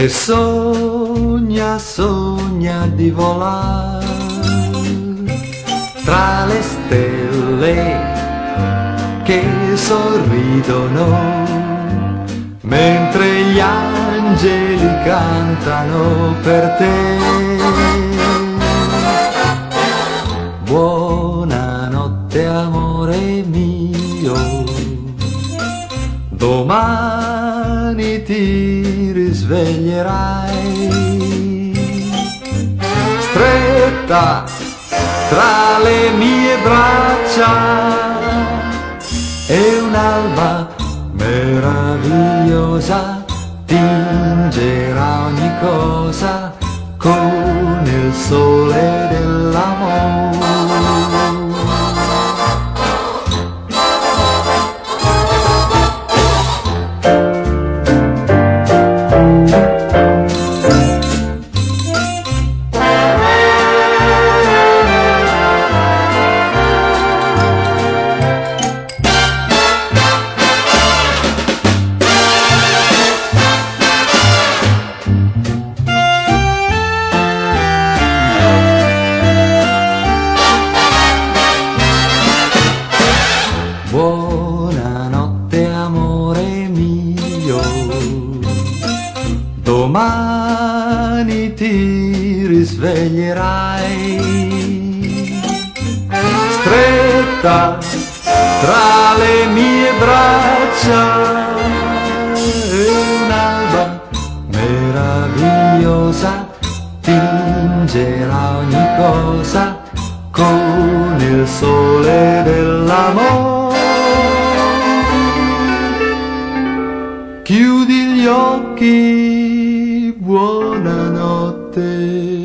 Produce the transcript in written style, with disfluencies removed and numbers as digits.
e sogna, sogna di volare tra le stelle che sorridono mentre gli angeli cantano per te. Buonanotte amore mio, domani ti risveglierai stretta tra le mie braccia e un'alba meravigliosa tingerà ogni cosa con il sole dell'amore. Buonanotte amore mio, domani ti risveglierai stretta tra le mie braccia e un'alba meravigliosa tingerà ogni cosa con il sole dell'amore. Chiudi gli occhi, buonanotte.